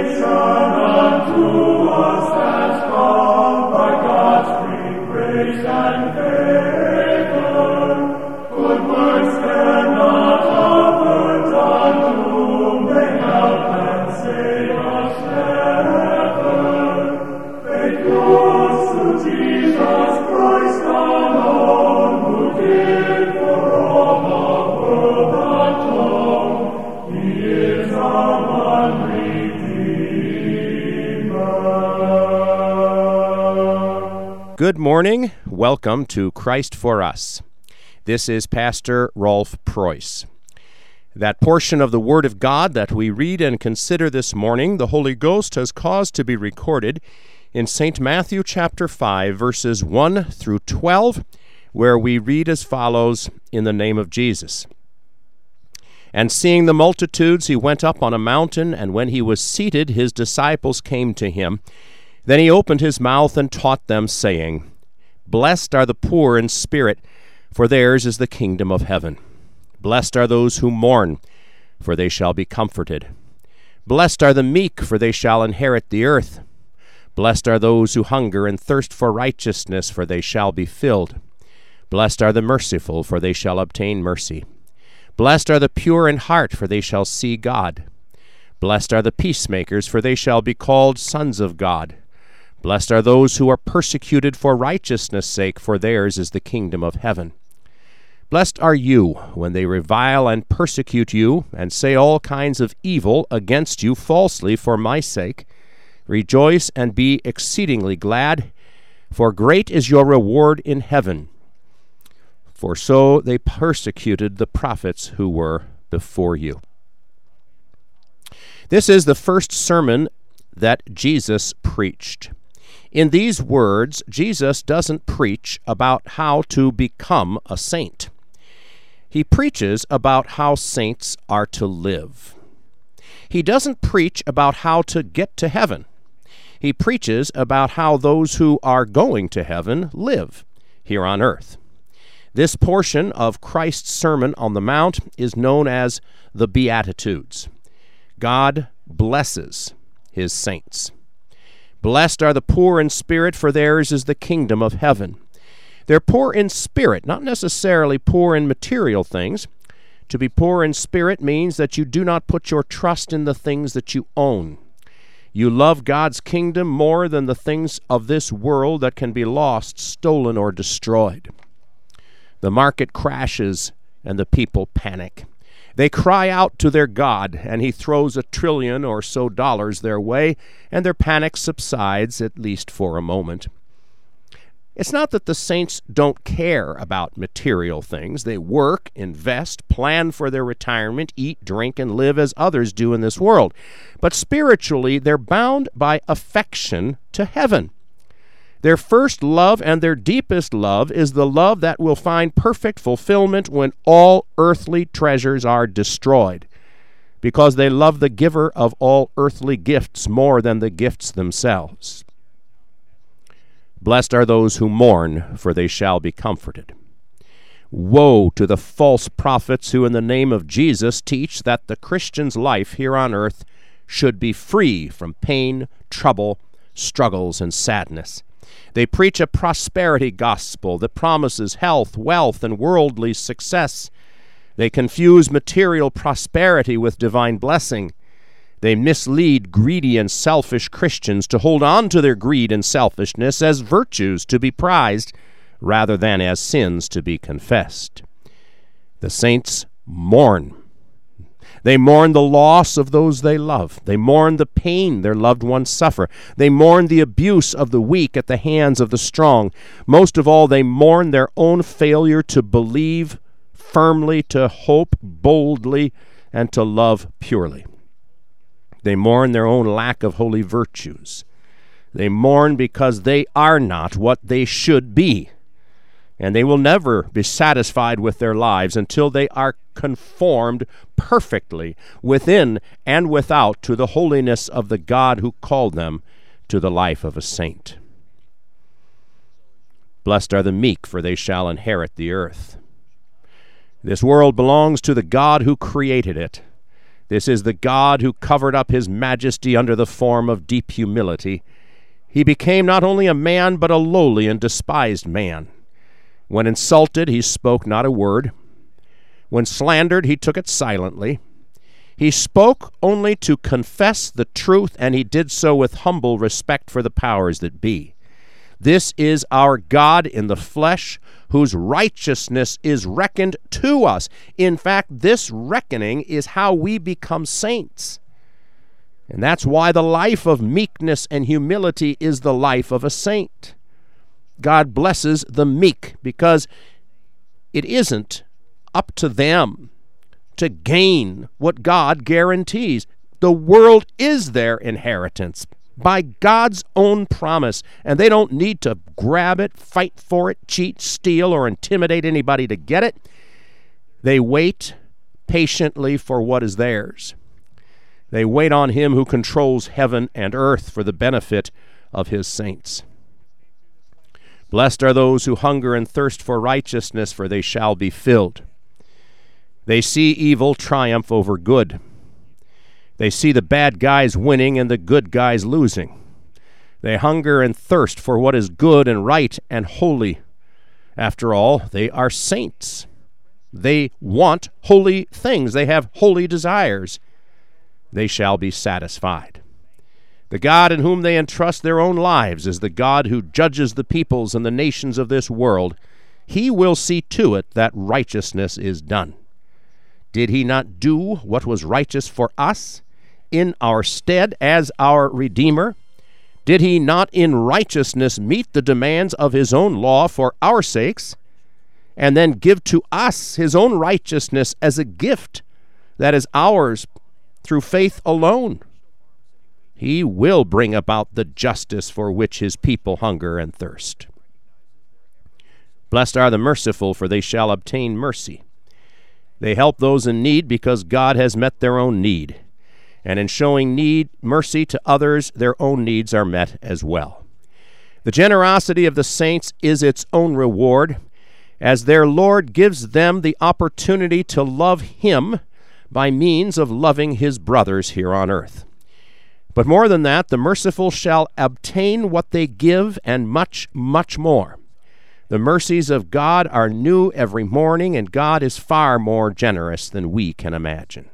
Good morning. Welcome to Christ for Us. This is Pastor Rolf Preuss. That portion of the Word of God that we read and consider this morning, the Holy Ghost has caused to be recorded in St. Matthew chapter 5, verses 1 through 12, where we read as follows in the name of Jesus. And seeing the multitudes, he went up on a mountain, and when he was seated, his disciples came to him. Then he opened his mouth and taught them, saying, Blessed are the poor in spirit, for theirs is the kingdom of heaven. Blessed are those who mourn, for they shall be comforted. Blessed are the meek, for they shall inherit the earth. Blessed are those who hunger and thirst for righteousness, for they shall be filled. Blessed are the merciful, for they shall obtain mercy. Blessed are the pure in heart, for they shall see God. Blessed are the peacemakers, for they shall be called sons of God. Blessed are those who are persecuted for righteousness' sake, for theirs is the kingdom of heaven. Blessed are you when they revile and persecute you, and say all kinds of evil against you falsely for my sake. Rejoice and be exceedingly glad, for great is your reward in heaven. For so they persecuted the prophets who were before you. This is the first sermon that Jesus preached. In these words, Jesus doesn't preach about how to become a saint. He preaches about how saints are to live. He doesn't preach about how to get to heaven. He preaches about how those who are going to heaven live here on earth. This portion of Christ's Sermon on the Mount is known as the Beatitudes. God blesses his saints. Blessed are the poor in spirit, for theirs is the kingdom of heaven. They're poor in spirit, not necessarily poor in material things. To be poor in spirit means that you do not put your trust in the things that you own. You love God's kingdom more than the things of this world that can be lost, stolen, or destroyed. The market crashes and the people panic. They cry out to their God, and he throws $1 trillion or so their way, and their panic subsides, at least for a moment. It's not that the saints don't care about material things. They work, invest, plan for their retirement, eat, drink, and live as others do in this world. But spiritually, they're bound by affection to heaven. Their first love and their deepest love is the love that will find perfect fulfillment when all earthly treasures are destroyed, because they love the giver of all earthly gifts more than the gifts themselves. Blessed are those who mourn, for they shall be comforted. Woe to the false prophets who in the name of Jesus teach that the Christian's life here on earth should be free from pain, trouble, struggles, and sadness. They preach a prosperity gospel that promises health, wealth, and worldly success. They confuse material prosperity with divine blessing. They mislead greedy and selfish Christians to hold on to their greed and selfishness as virtues to be prized rather than as sins to be confessed. The saints mourn. They mourn the loss of those they love. They mourn the pain their loved ones suffer. They mourn the abuse of the weak at the hands of the strong. Most of all, they mourn their own failure to believe firmly, to hope boldly, and to love purely. They mourn their own lack of holy virtues. They mourn because they are not what they should be. And they will never be satisfied with their lives until they are conformed perfectly within and without to the holiness of the God who called them to the life of a saint. Blessed are the meek, for they shall inherit the earth. This world belongs to the God who created it. This is the God who covered up his majesty under the form of deep humility. He became not only a man, but a lowly and despised man. When insulted, he spoke not a word. When slandered, he took it silently. He spoke only to confess the truth, and he did so with humble respect for the powers that be. This is our God in the flesh, whose righteousness is reckoned to us. In fact, this reckoning is how we become saints. And that's why the life of meekness and humility is the life of a saint. God blesses the meek because it isn't up to them to gain what God guarantees. The world is their inheritance by God's own promise, and they don't need to grab it, fight for it, cheat, steal, or intimidate anybody to get it. They wait patiently for what is theirs. They wait on him who controls heaven and earth for the benefit of his saints. Blessed are those who hunger and thirst for righteousness, for they shall be filled. They see evil triumph over good. They see the bad guys winning and the good guys losing. They hunger and thirst for what is good and right and holy. After all, they are saints. They want holy things. They have holy desires. They shall be satisfied. The God in whom they entrust their own lives is the God who judges the peoples and the nations of this world. He will see to it that righteousness is done. Did he not do what was righteous for us in our stead as our Redeemer? Did he not in righteousness meet the demands of his own law for our sakes, and then give to us his own righteousness as a gift that is ours through faith alone? He will bring about the justice for which his people hunger and thirst. Blessed are the merciful, for they shall obtain mercy. They help those in need because God has met their own need. And in showing mercy to others, their own needs are met as well. The generosity of the saints is its own reward, as their Lord gives them the opportunity to love him by means of loving his brothers here on earth. But more than that, the merciful shall obtain what they give, and much, much more. The mercies of God are new every morning, and God is far more generous than we can imagine.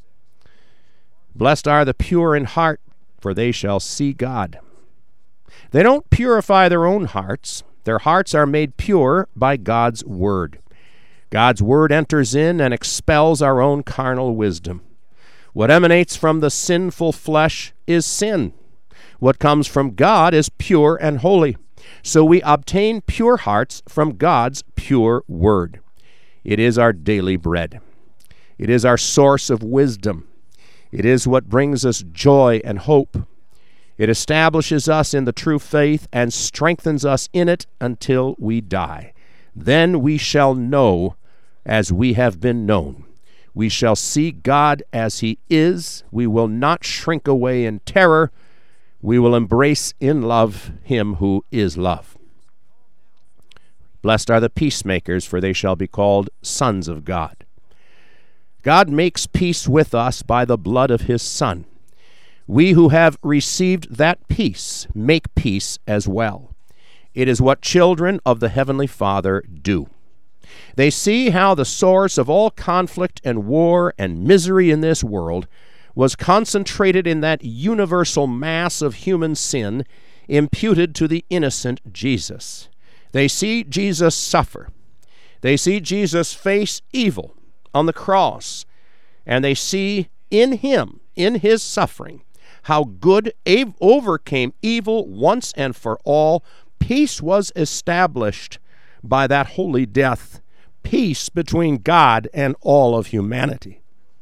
Blessed are the pure in heart, for they shall see God. They don't purify their own hearts. Their hearts are made pure by God's word. God's word enters in and expels our own carnal wisdom. What emanates from the sinful flesh is sin. What comes from God is pure and holy. So we obtain pure hearts from God's pure word. It is our daily bread. It is our source of wisdom. It is what brings us joy and hope. It establishes us in the true faith and strengthens us in it until we die. Then we shall know as we have been known. We shall see God as he is. We will not shrink away in terror. We will embrace in love him who is love. Blessed are the peacemakers, for they shall be called sons of God. God makes peace with us by the blood of his Son. We who have received that peace make peace as well. It is what children of the Heavenly Father do. They see how the source of all conflict and war and misery in this world was concentrated in that universal mass of human sin imputed to the innocent Jesus. They see Jesus suffer. They see Jesus face evil on the cross, and they see in him, in his suffering, how good overcame evil once and for all. Peace was established by that holy death, peace between God and all of humanity.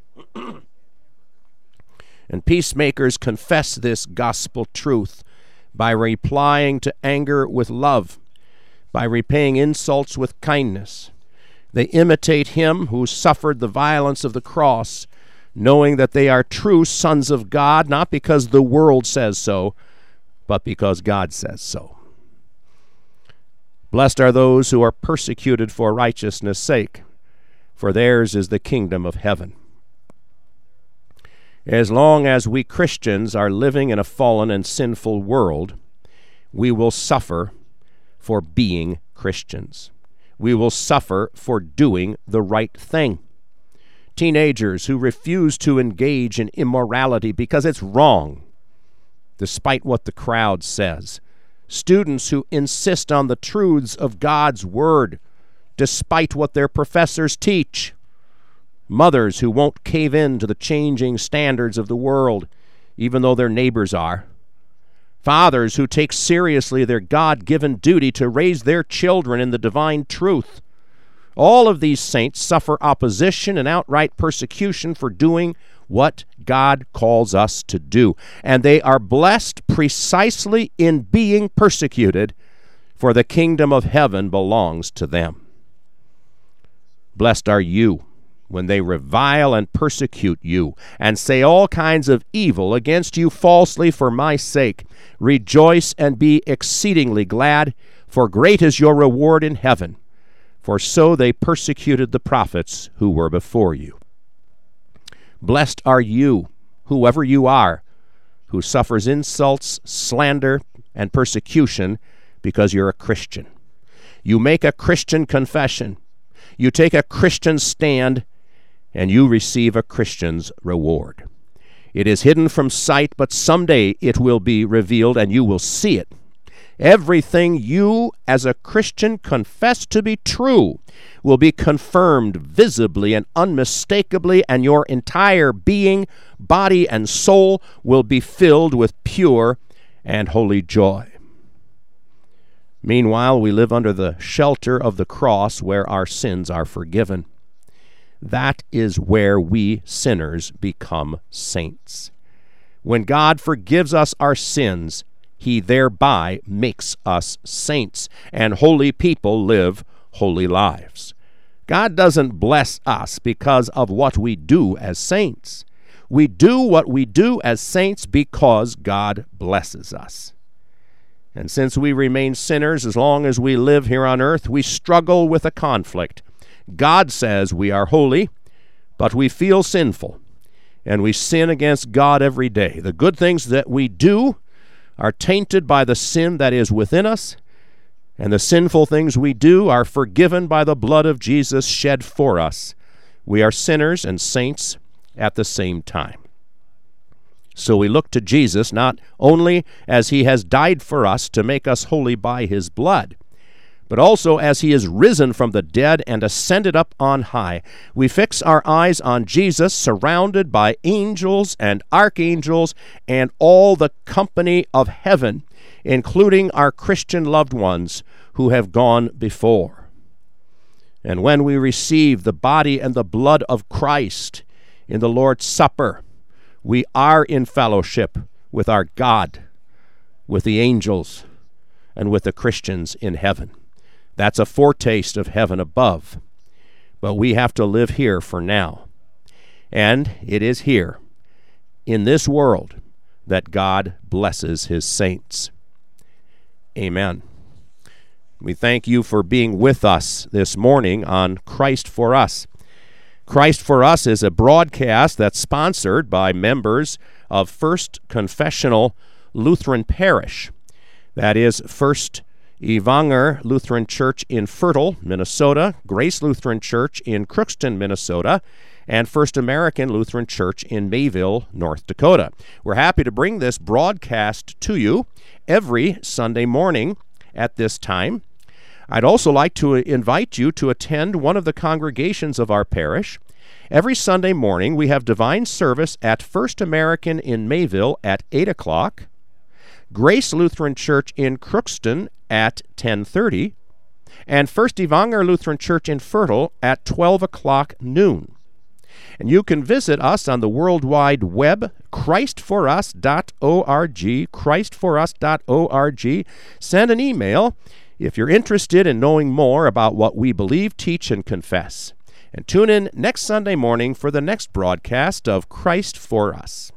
And peacemakers confess this gospel truth by replying to anger with love, by repaying insults with kindness. They imitate him who suffered the violence of the cross, knowing that they are true sons of God, not because the world says so, but because God says so. Blessed are those who are persecuted for righteousness' sake, for theirs is the kingdom of heaven. As long as we Christians are living in a fallen and sinful world, we will suffer for being Christians. We will suffer for doing the right thing. Teenagers who refuse to engage in immorality because it's wrong, despite what the crowd says. Students who insist on the truths of God's Word, despite what their professors teach. Mothers who won't cave in to the changing standards of the world, even though their neighbors are. Fathers who take seriously their God-given duty to raise their children in the divine truth. All of these saints suffer opposition and outright persecution for doing what God calls us to do. And they are blessed precisely in being persecuted, for the kingdom of heaven belongs to them. Blessed are you when they revile and persecute you, and say all kinds of evil against you falsely for my sake. Rejoice and be exceedingly glad, for great is your reward in heaven. For so they persecuted the prophets who were before you. Blessed are you, whoever you are, who suffers insults, slander, and persecution because you're a Christian. You make a Christian confession. You take a Christian stand, and you receive a Christian's reward. It is hidden from sight, but someday it will be revealed, and you will see it. Everything you, as a Christian, confess to be true will be confirmed visibly and unmistakably, and your entire being, body, and soul will be filled with pure and holy joy. Meanwhile, we live under the shelter of the cross where our sins are forgiven. That is where we sinners become saints. When God forgives us our sins, He thereby makes us saints, and holy people live holy lives. God doesn't bless us because of what we do as saints. We do what we do as saints because God blesses us. And since we remain sinners as long as we live here on earth, we struggle with a conflict. God says we are holy, but we feel sinful, and we sin against God every day. The good things that we do are tainted by the sin that is within us, and the sinful things we do are forgiven by the blood of Jesus shed for us. We are sinners and saints at the same time. So we look to Jesus not only as He has died for us to make us holy by His blood, but also as He is risen from the dead and ascended up on high. We fix our eyes on Jesus, surrounded by angels and archangels and all the company of heaven, including our Christian loved ones who have gone before. And when we receive the body and the blood of Christ in the Lord's Supper, we are in fellowship with our God, with the angels, and with the Christians in heaven. That's a foretaste of heaven above. But we have to live here for now. And it is here, in this world, that God blesses His saints. Amen. We thank you for being with us this morning on Christ for Us. Christ for Us is a broadcast that's sponsored by members of First Confessional Lutheran Parish. That is First Evanger Lutheran Church in Fertile, Minnesota, Grace Lutheran Church in Crookston, Minnesota, and First American Lutheran Church in Mayville, North Dakota. We're happy to bring this broadcast to you every Sunday morning at this time. I'd also like to invite you to attend one of the congregations of our parish. Every Sunday morning we have divine service at First American in Mayville at 8 o'clock, Grace Lutheran Church in Crookston at 10:30, and First Evanger Lutheran Church in Fertile at 12 o'clock noon. And you can visit us on the World Wide Web, christforus.org, christforus.org. Send an email if you're interested in knowing more about what we believe, teach, and confess. And tune in next Sunday morning for the next broadcast of Christ for Us.